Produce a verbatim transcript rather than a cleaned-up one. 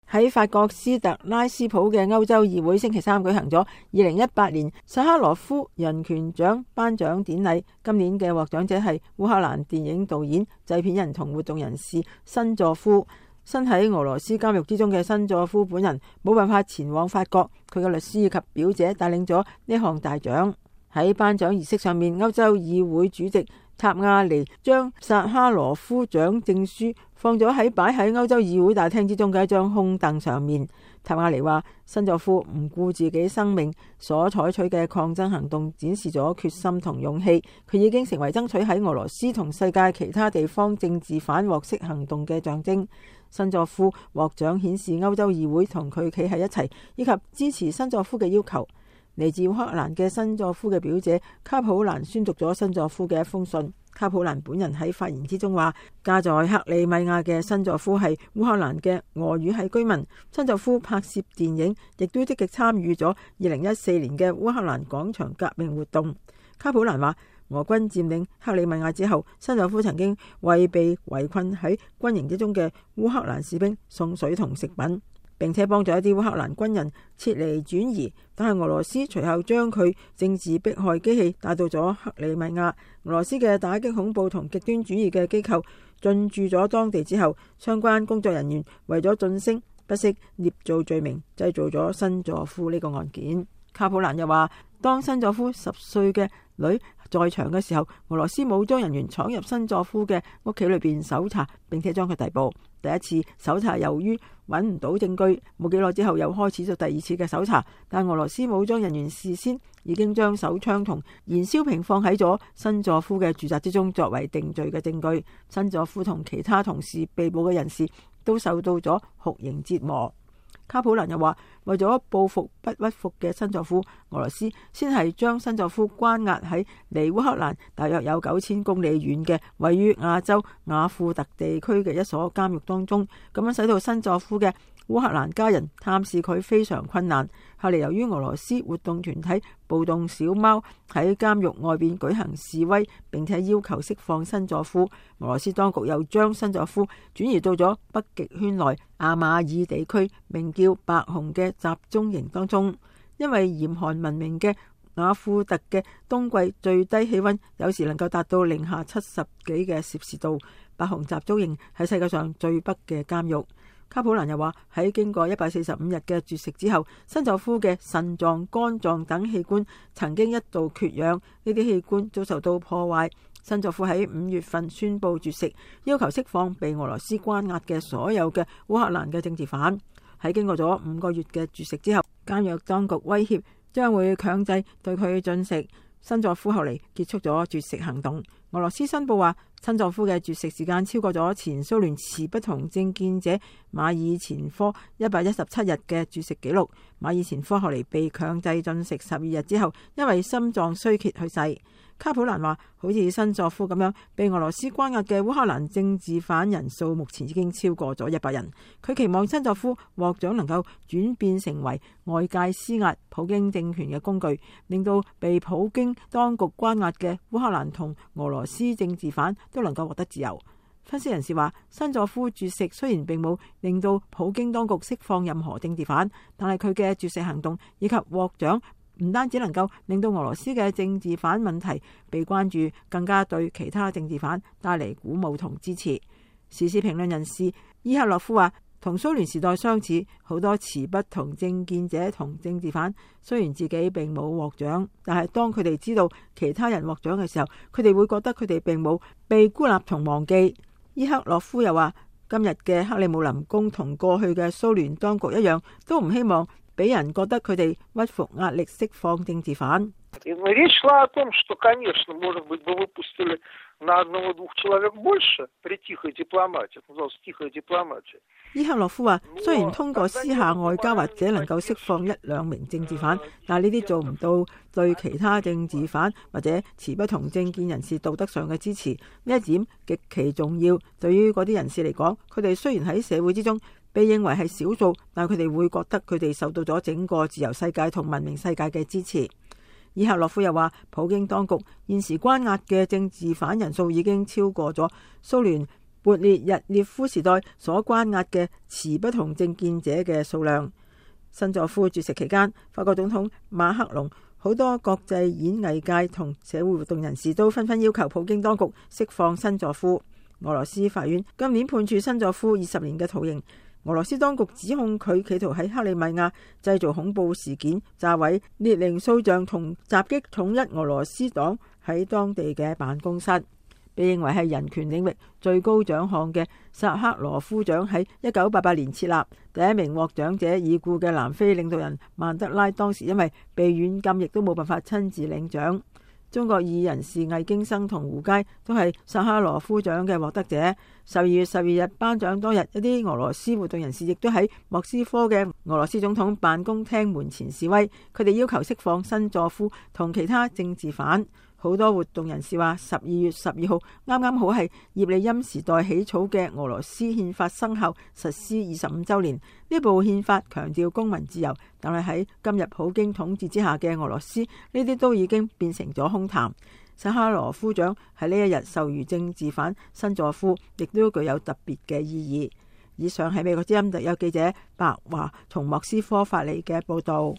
喺法國斯特拉斯堡嘅歐洲議會星期三舉行咗二零一八年薩哈羅夫人權獎頒獎典禮。今年嘅獲獎者係烏克蘭電影導演、製片人同活動人士申佐夫。身喺俄羅斯監獄之中嘅申佐夫本人冇辦法前往法國，佢嘅律師以及表姐帶領咗呢項大獎。喺頒獎儀式上面，歐洲議會主席塔亞尼將薩哈羅夫獎證書放咗喺擺喺歐洲議會大廳之中嘅一張空凳上面。塔亞尼話：申佐夫唔顧自己生命所採取嘅抗爭行動，展示咗決心同勇氣。佢已經成為爭取喺俄羅斯同世界其他地方政治犯獲釋行動嘅象徵。申佐夫獲獎顯示歐洲議會同佢企喺一齊，以及支持申佐夫嘅要求。嚟自烏克蘭嘅申佐夫嘅表姐卡普蘭宣讀咗申佐夫嘅一封信。卡普蘭本人喺發言之中話：家在克里米亞嘅申佐夫係烏克蘭嘅俄語系居民。申佐夫拍攝電影，亦都積極參與咗二零一四年嘅烏克蘭廣場革命活動。卡普蘭話：俄軍佔領克里米亞之後，申佐夫曾經為被圍困喺軍營之中嘅烏克蘭士兵送水同食品，並且幫助一啲烏克蘭軍人撤離轉移，但係俄羅斯隨後將佢政治迫害機器帶到咗克里米亞。俄羅斯嘅打擊恐怖同極端主義嘅機構進駐咗當地之後，相關工作人員為咗晉升，不惜捏造罪名，製造咗申佐夫呢個案件。卡普蘭又話：當申佐夫十歲嘅女在場嘅時候，俄羅斯武裝人員闖入申佐夫嘅屋企裏邊搜查，並且將佢逮捕。第一次搜查由於揾唔到證據，冇幾耐之後又開始咗第二次嘅搜查，但俄羅斯武裝人員事先已經將手槍同燃燒瓶放喺咗申佐夫嘅住宅之中，作為定罪嘅證據。申佐夫同其他同事被捕嘅人士都受到咗酷刑折磨。卡普蘭又話：為咗報復不屈服嘅申佐夫，俄羅斯先係將申佐夫關押喺離烏克蘭大約有九千公里遠嘅位於亞洲雅庫特地區嘅一所監獄當中，咁樣使到申佐夫嘅烏克蘭家人探視佢非常困難。後嚟由於俄羅斯活動團體暴動小貓喺監獄外邊舉行示威，並且要求釋放申佐夫，俄羅斯當局又將申佐夫轉移到咗北極圈內阿馬爾地區名叫白熊嘅集中營當中。因為嚴寒聞名嘅雅庫特嘅冬季最低氣溫有時能夠達到零下七十幾嘅攝氏度，白熊集中營係世界上最北嘅監獄。卡普蘭又話：喺經過一百四十五日嘅絕食之後，申佐夫嘅腎臟、肝臟等器官曾經一度缺氧，呢啲器官遭受到破壞。申佐夫喺五月份宣布絕食，要求釋放被俄羅斯關押嘅所有嘅烏克蘭嘅政治犯。喺經過咗五個月嘅絕食之後，監獄當局威脅將會強制對佢進食。申佐夫後嚟結束咗絕食行動。俄羅斯申報話，申佐夫嘅絕食時間超過咗前蘇聯持不同政見者馬爾前科一百一十七日嘅絕食紀錄。馬爾前科後嚟被強制進食十二日之後，因為心臟衰竭去世。卡普蘭話：好似申佐夫咁樣被俄羅斯關押嘅烏克蘭政治犯人數目前已經超過咗一百人。佢期望申佐夫獲獎能夠轉變成為外界施壓普京政權嘅工具，令到被普京當局關押嘅烏克蘭同俄羅斯政治犯都能夠獲得自由。分析人士話：申佐夫絕食雖然並冇令到普京當局釋放任何政治犯，但係佢嘅絕食行動以及獲獎唔單止能夠令到俄羅斯嘅政治犯問題被關注，更加對其他政治犯帶嚟鼓舞同支持。時事評論人士伊克洛夫話：同蘇聯時代相似，好多持不同政見者同政治犯雖然自己並冇獲獎，但係當佢哋知道其他人獲獎嘅時候，佢哋會覺得佢哋並冇被孤立同忘記。伊克洛夫又話：今日嘅克里姆林宮同過去嘅蘇聯當局一樣，都唔希望俾人覺得佢哋屈服壓力釋放政治犯。伊克洛夫話：雖然通過私下外交或者能夠釋放一兩名政治犯，但係呢啲做唔到對其他政治犯或者持不同政見人士道德上嘅支持。呢一點極其重要。對於嗰啲人士嚟講，佢哋雖然喺社會之中被認為係少數，但佢哋會覺得佢哋受到咗整個自由世界同文明世界嘅支持。伊克洛夫又話：普京當局現時關押嘅政治犯人數已經超過咗蘇聯撥列日列夫時代所關押嘅持不同政見者嘅數量。新佐夫絕食期間，法國總統馬克龍、好多國際演藝界同社會活動人士都紛紛要求普京當局釋放新佐夫。俄羅斯法院今年判處新佐夫二十年嘅徒刑。俄羅斯當局指控佢企圖喺克里米亞製造恐怖事件，炸毀列寧塑像同襲擊統一俄羅斯黨喺當地嘅辦公室。被認為係人權領域最高獎項嘅薩克羅夫獎喺一九八八年設立，第一名獲獎者已故嘅南非領導人曼德拉當時因為被軟禁，亦都冇辦法親自領獎。中國異人士魏京生同胡佳都係薩克羅夫獎嘅獲得者。十二月十二日頒獎當日，一啲俄羅斯活動人士亦都喺莫斯科嘅俄羅斯總統辦公廳門前示威，佢哋要求釋放新佐夫同其他政治犯。好多活動人士話，十二月十二號啱啱好係葉利欽時代起草嘅俄羅斯憲法生效實施二十五週年。呢部憲法強調公民自由，但係喺今日普京統治之下嘅俄羅斯，呢啲都已經變成咗空談。薩哈羅夫獎喺呢一日授予政治犯新佐夫，亦都具有特別嘅意義。以上係美國之音特約記者白華從莫斯科發嚟嘅報導。